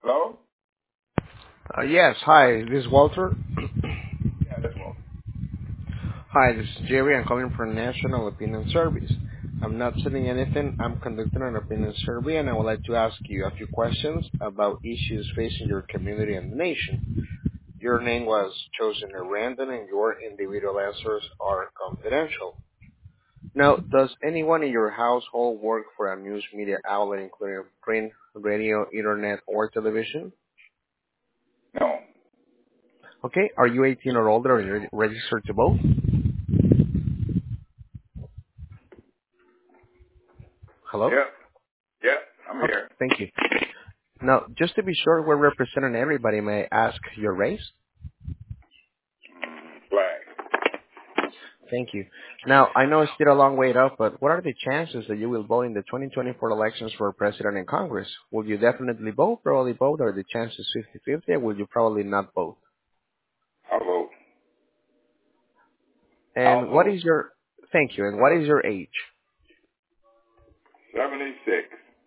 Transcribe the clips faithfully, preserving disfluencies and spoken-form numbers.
Hello? Uh, yes, hi, this is Walter. Yeah, that's well. Hi, this is Jerry. I'm calling from National Opinion Service. I'm not selling anything. I'm conducting an opinion survey, and I would like to ask you a few questions about issues facing your community and the nation. Your name was chosen at random, and your individual answers are confidential. Now, does anyone in your household work for a news media outlet, including print, radio, internet, or television? No. Okay, are you eighteen or older and you're registered to vote? Hello? Yep. Yep. I'm Okay, here. thank you. Now, just to be sure we're representing everybody, may I ask your race? Mm, Black. Thank you. Now, I know it's still a long way up, but what are the chances that you will vote in the twenty twenty-four elections for president and Congress? Will you definitely vote, probably vote, or the chances fifty-fifty, or will you probably not vote? I'll vote. I'll And what vote. is your, thank you, and what is your age? seventy-six.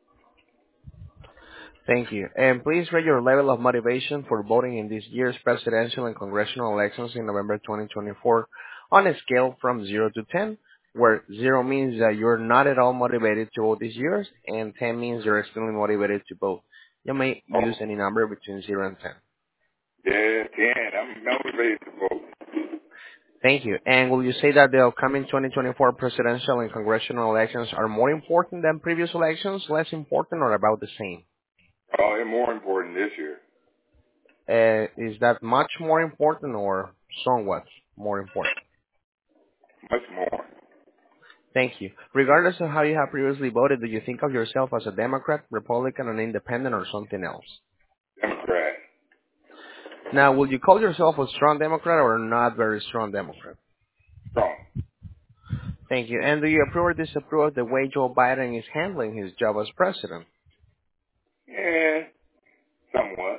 Thank you. And please rate your level of motivation for voting in this year's presidential and congressional elections in November twenty twenty-four on a scale from zero to ten, where zero means that you're not at all motivated to vote this year, and ten means you're extremely motivated to vote. You may use Oh, any number between zero and ten. yeah, ten. I'm motivated to vote. Thank you. And will you say that the upcoming twenty twenty-four presidential and congressional elections are more important than previous elections, less important, or about the same? Oh, they're more important this year. Uh, is that much more important or somewhat more important? Much more. Thank you. Regardless of how you have previously voted, do you think of yourself as a Democrat, Republican, an independent, or something else? Democrat. Now, will you call yourself a strong Democrat or not very strong Democrat? Strong. Thank you. And do you approve or disapprove of the way Joe Biden is handling his job as president? Yeah, somewhat.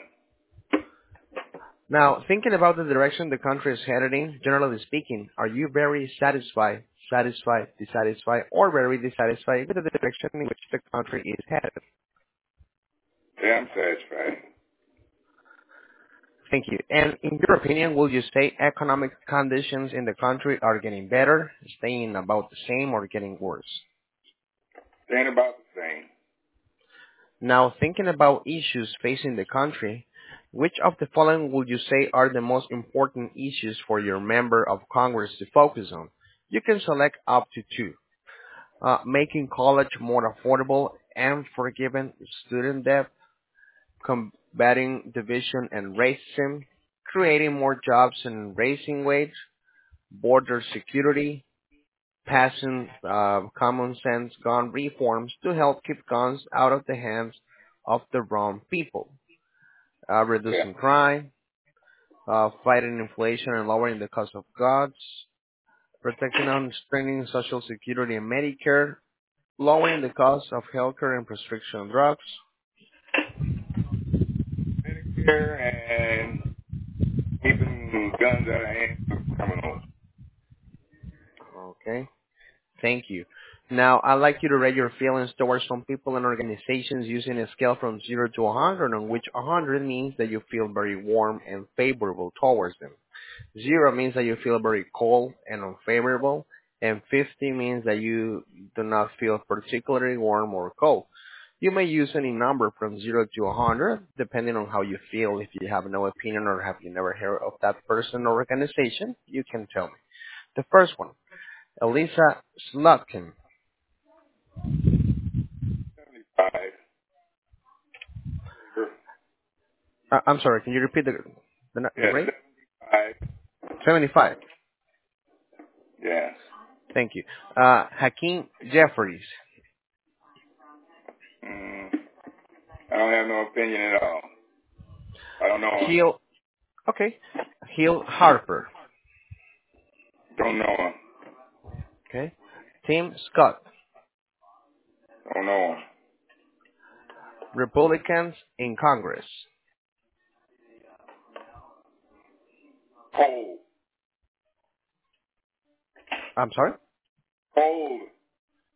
Now, thinking about the direction the country is headed in, generally speaking, are you very satisfied, satisfied, dissatisfied, or very dissatisfied with the direction in which the country is headed? Yeah, I'm satisfied. Thank you. And in your opinion, will you say economic conditions in the country are getting better, staying about the same, or getting worse? Staying about the same. Now, thinking about issues facing the country, which of the following would you say are the most important issues for your member of Congress to focus on? You can select up to two. Uh, making college more affordable and forgiving student debt, combating division and racism, creating more jobs and raising wage, border security, passing uh, common sense gun reforms to help keep guns out of the hands of the wrong people, uh, Yeah. reducing crime, uh, fighting inflation and lowering the cost of goods, protecting and strengthening Social Security and Medicare, lowering the cost of healthcare and prescription drugs. Medicare and keeping guns out of hands of criminals. Okay. Thank you. Now, I'd like you to rate your feelings towards some people and organizations using a scale from zero to one hundred, on which one hundred means that you feel very warm and favorable towards them. zero means that you feel very cold and unfavorable, and fifty means that you do not feel particularly warm or cold. You may use any number from zero to one hundred, depending on how you feel. If you have no opinion or have you never heard of that person or organization, you can tell me. The first one, Elisa Slotkin. seventy-five. Uh, I'm sorry, can you repeat the the, the Yeah, rate? seventy-five. seventy-five. Yeah. Thank you. Uh, Hakeem Jeffries. Mm, I don't have no opinion at all. I don't know him. Hill, okay. Hill Harper. Don't know him. Okay. Tim Scott. Don't know him. Republicans in Congress. Cold. I'm sorry? Cold.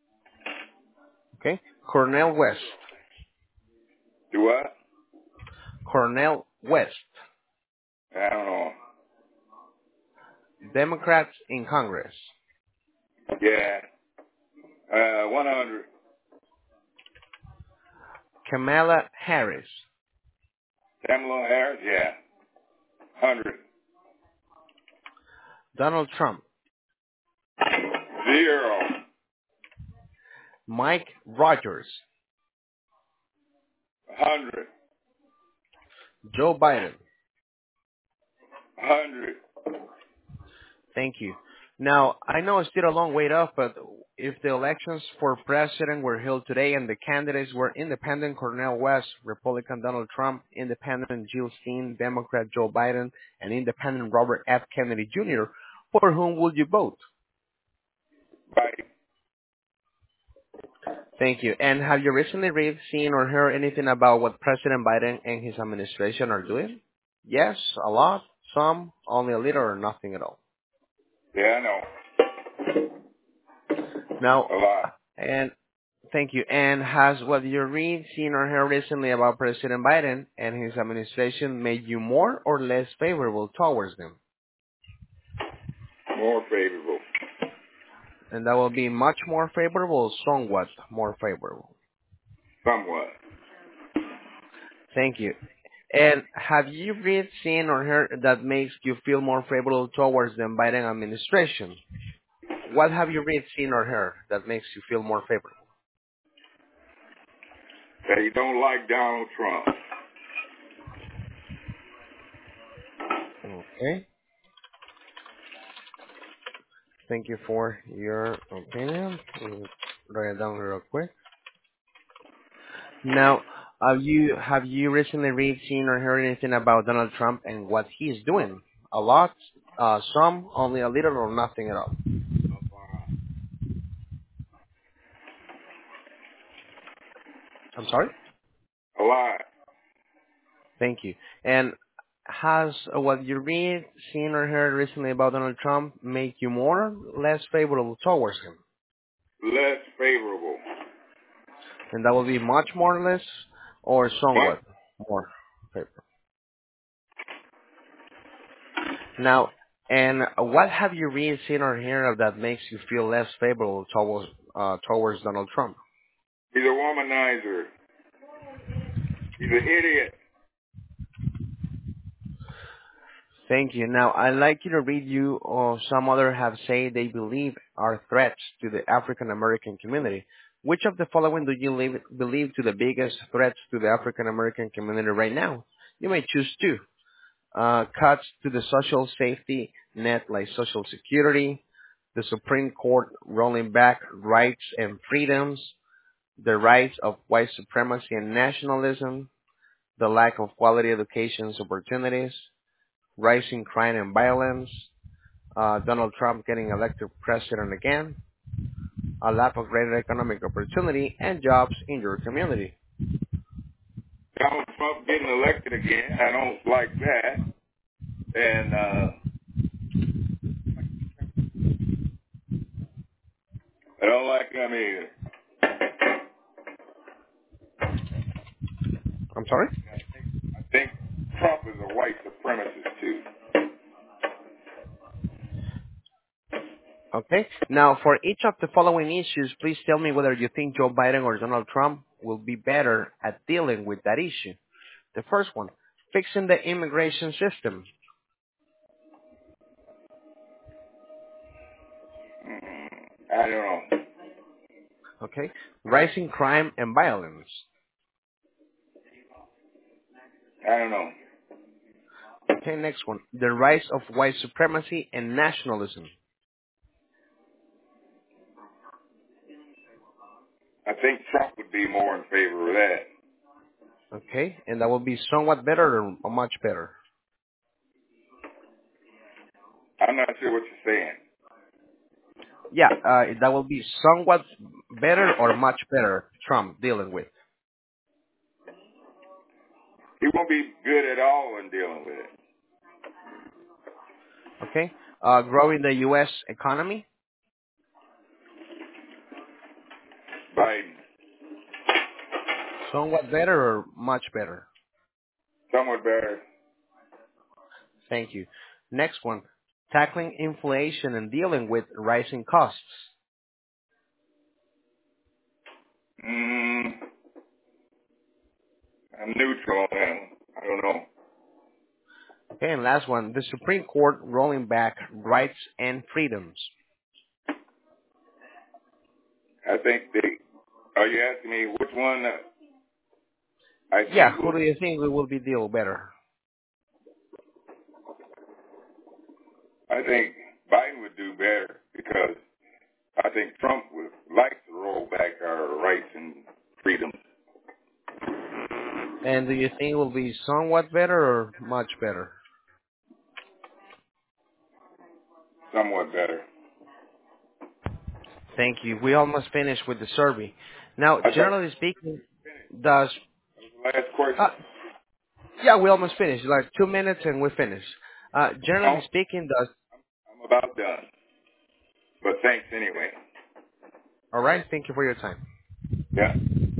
Okay. Cornel West. Do what? Cornel West, I don't know. Democrats in Congress. Yeah. Uh, one hundred. Kamala Harris, Kamala Harris, yeah. one hundred. Donald Trump, Zero. Mike Rogers, one hundred. Joe Biden. one hundred. Thank you. Now, I know it's still a long way off, but if the elections for president were held today and the candidates were independent Cornel West, Republican Donald Trump, independent Jill Stein, Democrat Joe Biden, and independent Robert F. Kennedy Junior, for whom would you vote? Biden. Thank you. And have you recently read, seen, or heard anything about what President Biden and his administration are doing? Yes, a lot, some, only a little, or nothing at all. Yeah, I know. Now, A lot. and thank you. And has what you read, seen, or heard recently about President Biden and his administration made you more or less favorable towards them? More favorable. And that will be much more favorable, somewhat more favorable. Somewhat. Thank you. And have you read, seen, or heard that makes you feel more favorable towards the Biden administration? What have you read, seen, or heard that makes you feel more favorable? That you don't like Donald Trump. Okay. Thank you for your opinion. We'll write it down real quick. Now, have you have you recently read, seen, or heard anything about Donald Trump and what he's doing? A lot, uh, some, only a little, or nothing at all. I'm sorry. A lot. Thank you. And has uh, what you read, seen, or heard recently about Donald Trump make you more or less favorable towards him? Less favorable. And that will be much more or less, or What? somewhat more favorable. Now, and what have you read, seen, or heard that makes you feel less favorable towards uh, towards Donald Trump? He's a womanizer. He's an idiot. Thank you. Now, I'd like you to read you or some other have said they believe are threats to the African American community. Which of the following do you leave, believe to the biggest threats to the African American community right now? You may choose two. Uh, cuts to the social safety net like Social Security, the Supreme Court rolling back rights and freedoms, the rise of white supremacy and nationalism, the lack of quality education opportunities, rising crime and violence, uh, Donald Trump getting elected president again, a lack of greater economic opportunity, and jobs in your community. Donald Trump getting elected again. I don't like that. And uh, I don't like him either. I'm sorry? I think Trump is a white supremacist too. Okay. Now, for each of the following issues, please tell me whether you think Joe Biden or Donald Trump will be better at dealing with that issue. The first one, fixing the immigration system. Mm, I don't know. Okay. Rising crime and violence. I don't know. Okay, next one. The rise of white supremacy and nationalism. I think Trump would be more in favor of that. Okay, and that will be somewhat better or much better. I'm not sure what you're saying. Yeah, uh, that will be somewhat better or much better Trump dealing with. He won't be good at all in dealing with it. Okay, uh, growing the U S economy. Biden. Somewhat better or much better? Somewhat better. Thank you. Next one, tackling inflation and dealing with rising costs. Mm, I'm neutral on that. I don't know. Okay, and last one, the Supreme Court rolling back rights and freedoms. I think they. Are you asking me which one uh, I Yeah, think who will? do you think will be deal better? I think Biden would do better because I think Trump would like to roll back our rights and freedoms. And do you think it will be somewhat better or much better? Somewhat better. Thank you. We almost finished with the survey. Now, I thought generally speaking, does last question. uh, yeah, we almost finished. Like two minutes and we finished. Uh, No, generally speaking, does I'm about done. But thanks anyway. all right. Thank you for your time. Yeah.